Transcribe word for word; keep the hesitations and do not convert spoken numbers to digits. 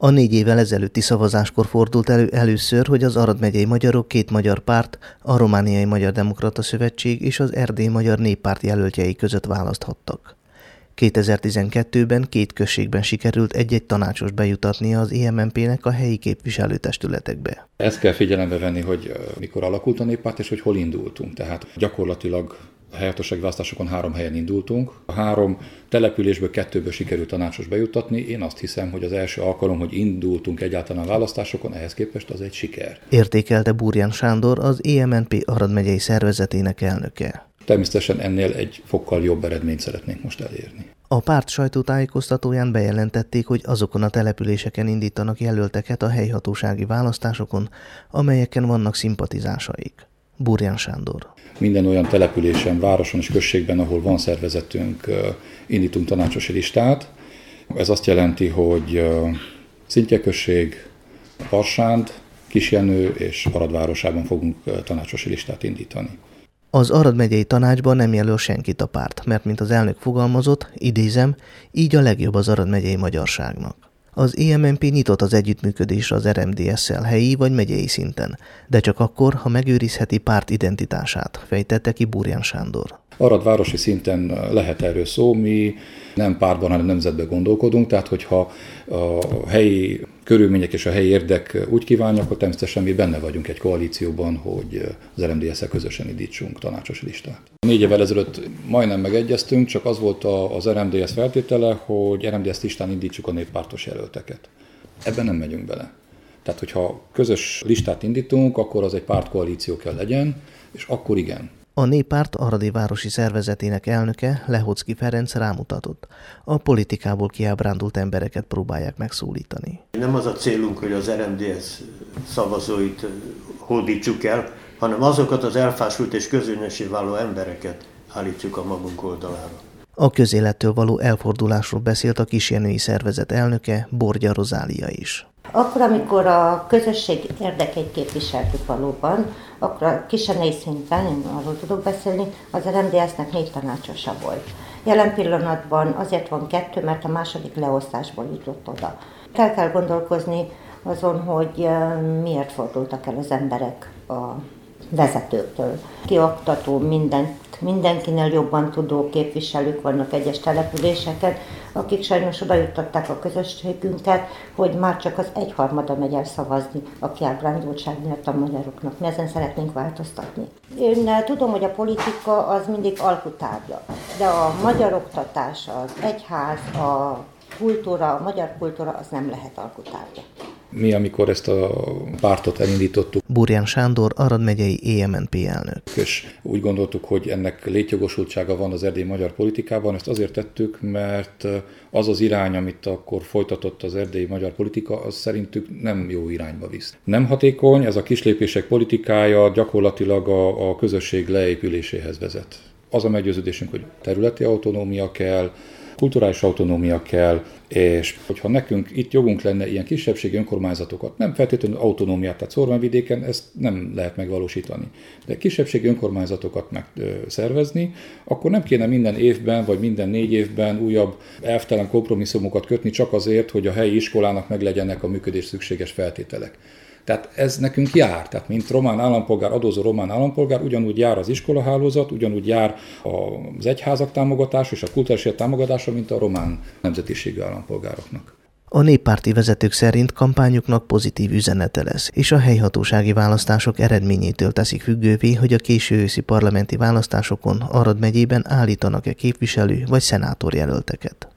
A négy évvel ezelőtti szavazáskor fordult elő először, hogy az Arad megyei magyarok két magyar párt, a Romániai Magyar Demokrata Szövetség és az Erdélyi Magyar Néppárt jelöltjei között választhattak. kétezer-tizenkettőben két községben sikerült egy-egy tanácsos bejutatnia az é em en pé-nek a helyi képviselőtestületekbe. Ezt kell figyelembe venni, hogy mikor alakult a néppárt, és hogy hol indultunk. Tehát gyakorlatilag a helyhatósági választásokon három helyen indultunk. A három településből kettőből sikerült tanácsos bejuttatni. Én azt hiszem, hogy az első alkalom, hogy indultunk egyáltalán a választásokon, ehhez képest az egy siker. Értékelte Burján Sándor, az é em en pé Arad megyei szervezetének elnöke. Természetesen ennél egy fokkal jobb eredményt szeretnénk most elérni. A párt sajtótájékoztatóján bejelentették, hogy azokon a településeken indítanak jelölteket a helyhatósági választásokon, amelyeken vannak szimpatizásaik. Burján Sándor. Minden olyan településen, városon és községben, ahol van szervezetünk, indítunk tanácsosi listát. Ez azt jelenti, hogy Szintje község, Varsánd, Kisjenő és Arad városában fogunk tanácsosi listát indítani. Az Arad megyei tanácsban nem jelöl senkit a párt, mert mint az elnök fogalmazott, idézem, így a legjobb az Arad megyei magyarságnak. Az é em en pé nyitott az együttműködésre az er em dé es-szel helyi vagy megyei szinten, de csak akkor, ha megőrizheti párt identitását, fejtette ki Burján Sándor. Arad városi szinten lehet erről szó, mi nem pártban, hanem nemzetben gondolkodunk, tehát hogyha a helyi körülmények és a helyi érdek úgy kívánja, akkor természetesen mi benne vagyunk egy koalícióban, hogy az er em dé es-szel közösen indítsunk tanácsosi listát. Négy évvel ezelőtt majdnem megegyeztünk, csak az volt az er em dé es feltétele, hogy er em dé es listán indítsuk a néppártos jelölteket. Ebben nem megyünk bele. Tehát, hogyha közös listát indítunk, akkor az egy pártkoalíció kell legyen, és akkor igen. A Néppárt aradi városi szervezetének elnöke, Lehocki Ferenc rámutatott. A politikából kiábrándult embereket próbálják megszólítani. Nem az a célunk, hogy az er em dé es szavazóit hódítsuk el, hanem azokat az elfásult és közönössé váló embereket állítsuk a magunk oldalára. A közélettől való elfordulásról beszélt a kisjenői szervezet elnöke, Borgya Rozália is. Akkor, amikor a közösség érdekeit képviseltük valóban, akkor a kisjenői szinten, én arról tudok beszélni, az er em dé es-nek négy tanácsosa volt. Jelen pillanatban azért van kettő, mert a második leosztásból jutott oda. Kell kell gondolkozni azon, hogy miért fordultak el az emberek a vezetőktől. Kioktató, mindent, mindenkinél jobban tudó képviselők vannak egyes településeken, akik sajnos oda juttatták a közösségünket, hogy már csak az egyharmada megy el szavazni a kiábrándultság miatt a magyaroknak. Mi ezen szeretnénk változtatni. Én tudom, hogy a politika az mindig alkutárgya, de a magyar oktatás, az egyház, a kultúra, a magyar kultúra az nem lehet alkutárgya. Mi, amikor ezt a pártot elindítottuk, Burján Sándor, Arad megyei é em en pé elnök. És úgy gondoltuk, hogy ennek létjogosultsága van az erdélyi magyar politikában, ezt azért tettük, mert az az irány, amit akkor folytatott az erdélyi magyar politika, az szerintük nem jó irányba visz. Nem hatékony, ez a kislépések politikája gyakorlatilag a, a közösség leépüléséhez vezet. Az a meggyőződésünk, hogy területi autonómia kell, kulturális autonómia kell, és hogyha nekünk itt jogunk lenne ilyen kisebbségi önkormányzatokat, nem feltétlenül autonómiát, tehát Szorványvidéken ezt nem lehet megvalósítani, de kisebbségi önkormányzatokat megszervezni, akkor nem kéne minden évben, vagy minden négy évben újabb elvtelen kompromisszumokat kötni csak azért, hogy a helyi iskolának meglegyenek a működés szükséges feltételek. Tehát ez nekünk jár, tehát mint román állampolgár, adózó román állampolgár, ugyanúgy jár az iskolahálózat, ugyanúgy jár az egyházak támogatása és a kulturális élet támogatása, mint a román nemzetiségű állampolgároknak. A néppárti vezetők szerint kampányuknak pozitív üzenete lesz, és a helyhatósági választások eredményétől teszik függővé, hogy a késő őszi parlamenti választásokon Arad megyében állítanak-e képviselő vagy szenátorjelölteket.